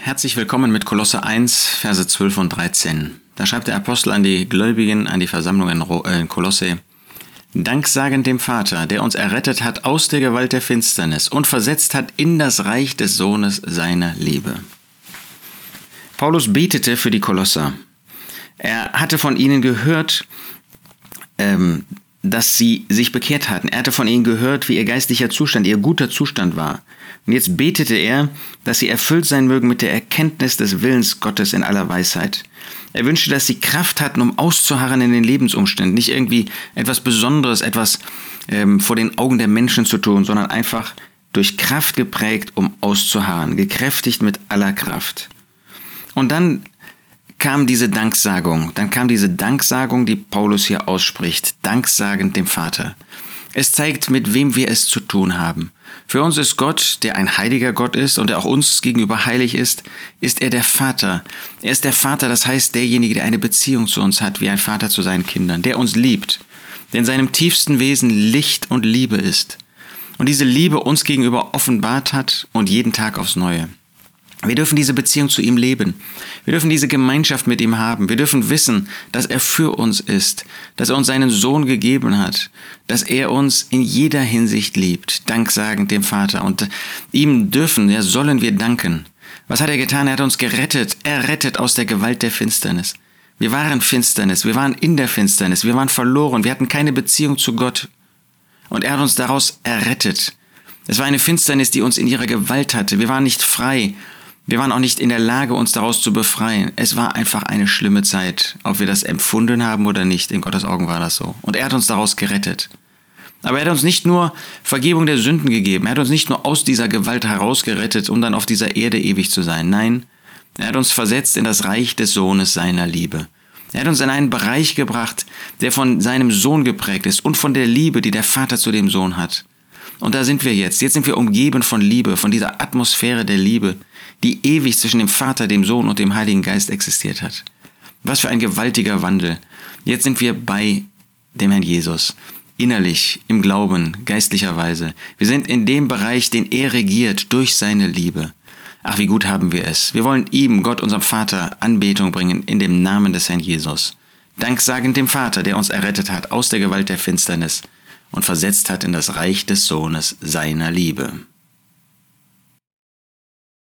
Herzlich willkommen mit Kolosser 1, Verse 12 und 13. Da schreibt der Apostel an die Gläubigen, an die Versammlung in Kolosse: Danksagend dem Vater, der uns errettet hat aus der Gewalt der Finsternis und versetzt hat in das Reich des Sohnes seiner Liebe. Paulus betete für die Kolosser. Er hatte von ihnen gehört, dass sie sich bekehrt hatten. Er hatte von ihnen gehört, wie ihr geistlicher Zustand, ihr guter Zustand war. Und jetzt betete er, dass sie erfüllt sein mögen mit der Erkenntnis des Willens Gottes in aller Weisheit. Er wünschte, dass sie Kraft hatten, um auszuharren in den Lebensumständen. Nicht irgendwie etwas Besonderes, etwas vor den Augen der Menschen zu tun, sondern einfach durch Kraft geprägt, um auszuharren, gekräftigt mit aller Kraft. Und dann kam diese Danksagung. Die Paulus hier ausspricht. Danksagend dem Vater. Es zeigt, mit wem wir es zu tun haben. Für uns ist Gott, der ein heiliger Gott ist und der auch uns gegenüber heilig ist er der Vater. Er ist der Vater, das heißt derjenige, der eine Beziehung zu uns hat, wie ein Vater zu seinen Kindern, der uns liebt, der in seinem tiefsten Wesen Licht und Liebe ist und diese Liebe uns gegenüber offenbart hat und jeden Tag aufs Neue. Wir dürfen diese Beziehung zu ihm leben. Wir dürfen diese Gemeinschaft mit ihm haben. Wir dürfen wissen, dass er für uns ist, dass er uns seinen Sohn gegeben hat, dass er uns in jeder Hinsicht liebt, danksagend dem Vater. Und ihm sollen wir danken. Was hat er getan? Er hat uns gerettet. Er rettet aus der Gewalt der Finsternis. Wir waren Finsternis, wir waren in der Finsternis, wir waren verloren, wir hatten keine Beziehung zu Gott. Und er hat uns daraus errettet. Es war eine Finsternis, die uns in ihrer Gewalt hatte. Wir waren nicht frei. Wir waren auch nicht in der Lage, uns daraus zu befreien. Es war einfach eine schlimme Zeit, ob wir das empfunden haben oder nicht. In Gottes Augen war das so. Und er hat uns daraus gerettet. Aber er hat uns nicht nur Vergebung der Sünden gegeben. Er hat uns nicht nur aus dieser Gewalt herausgerettet, um dann auf dieser Erde ewig zu sein. Nein, er hat uns versetzt in das Reich des Sohnes seiner Liebe. Er hat uns in einen Bereich gebracht, der von seinem Sohn geprägt ist und von der Liebe, die der Vater zu dem Sohn hat. Und da sind wir jetzt. Jetzt sind wir umgeben von Liebe, von dieser Atmosphäre der Liebe, die ewig zwischen dem Vater, dem Sohn und dem Heiligen Geist existiert hat. Was für ein gewaltiger Wandel. Jetzt sind wir bei dem Herrn Jesus. Innerlich, im Glauben, geistlicherweise. Wir sind in dem Bereich, den er regiert, durch seine Liebe. Ach, wie gut haben wir es. Wir wollen ihm, Gott, unserem Vater, Anbetung bringen in dem Namen des Herrn Jesus. Danksagend dem Vater, der uns errettet hat aus der Gewalt der Finsternis und versetzt hat in das Reich des Sohnes seiner Liebe.